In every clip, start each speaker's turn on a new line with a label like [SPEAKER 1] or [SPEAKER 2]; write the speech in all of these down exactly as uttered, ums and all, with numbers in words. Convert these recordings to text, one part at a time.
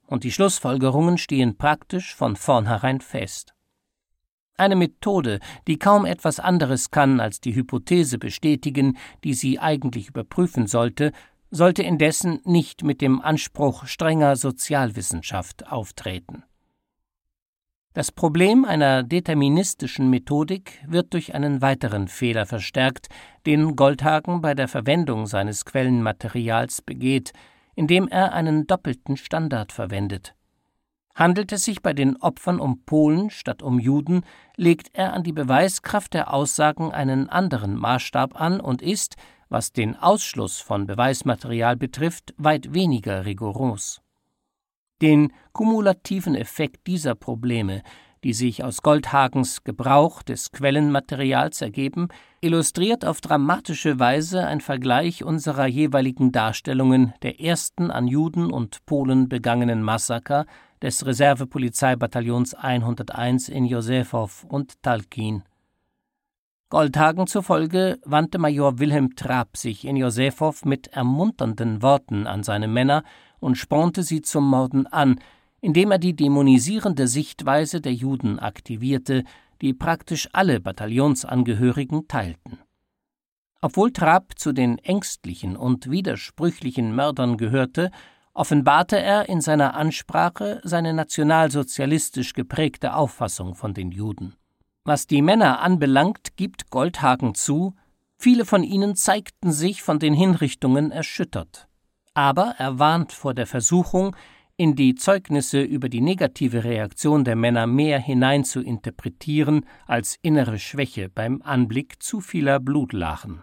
[SPEAKER 1] und die Schlussfolgerungen stehen praktisch von vornherein fest. Eine Methode, die kaum etwas anderes kann als die Hypothese bestätigen, die sie eigentlich überprüfen sollte, sollte indessen nicht mit dem Anspruch strenger Sozialwissenschaft auftreten. Das Problem einer deterministischen Methodik wird durch einen weiteren Fehler verstärkt, den Goldhagen bei der Verwendung seines Quellenmaterials begeht, indem er einen doppelten Standard verwendet. Handelt es sich bei den Opfern um Polen statt um Juden, legt er an die Beweiskraft der Aussagen einen anderen Maßstab an und ist, was den Ausschluss von Beweismaterial betrifft, weit weniger rigoros. Den kumulativen Effekt dieser Probleme, die sich aus Goldhagens Gebrauch des Quellenmaterials ergeben, illustriert auf dramatische Weise ein Vergleich unserer jeweiligen Darstellungen der ersten an Juden und Polen begangenen Massaker des Reservepolizeibataillons hunderteins in Józefów und Talkin. Goldhagen zufolge wandte Major Wilhelm Trapp sich in Józefów mit ermunternden Worten an seine Männer und spornte sie zum Morden an, indem er die dämonisierende Sichtweise der Juden aktivierte, die praktisch alle Bataillonsangehörigen teilten. Obwohl Trapp zu den ängstlichen und widersprüchlichen Mördern gehörte, offenbarte er in seiner Ansprache seine nationalsozialistisch geprägte Auffassung von den Juden. Was die Männer anbelangt, gibt Goldhagen zu, viele von ihnen zeigten sich von den Hinrichtungen erschüttert. Aber er warnt vor der Versuchung, in die Zeugnisse über die negative Reaktion der Männer mehr hinein zu interpretieren als innere Schwäche beim Anblick zu vieler Blutlachen.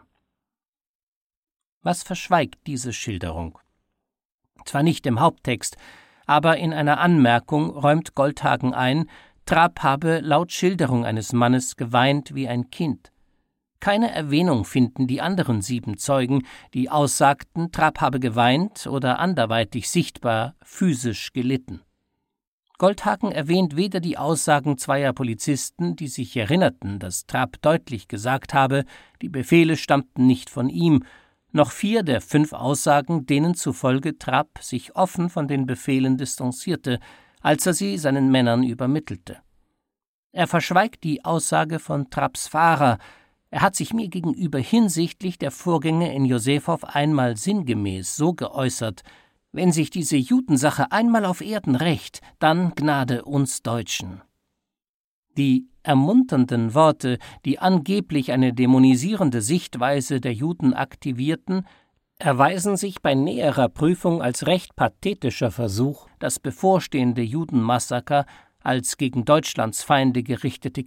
[SPEAKER 1] Was verschweigt diese Schilderung? Zwar nicht im Haupttext, aber in einer Anmerkung räumt Goldhagen ein, Trapp habe laut Schilderung eines Mannes geweint wie ein Kind. Keine Erwähnung finden die anderen sieben Zeugen, die aussagten, Trapp habe geweint oder anderweitig sichtbar physisch gelitten. Goldhagen erwähnt weder die Aussagen zweier Polizisten, die sich erinnerten, dass Trapp deutlich gesagt habe, die Befehle stammten nicht von ihm, noch vier der fünf Aussagen, denen zufolge Trapp sich offen von den Befehlen distanzierte, als er sie seinen Männern übermittelte. Er verschweigt die Aussage von Trapps Fahrer, er hat sich mir gegenüber hinsichtlich der Vorgänge in Józefów einmal sinngemäß so geäußert, wenn sich diese Judensache einmal auf Erden rächt, dann Gnade uns Deutschen. Die ermunternden Worte, die angeblich eine dämonisierende Sichtweise der Juden aktivierten, erweisen sich bei näherer Prüfung als recht pathetischer Versuch, das bevorstehende Judenmassaker als gegen Deutschlands Feinde gerichtete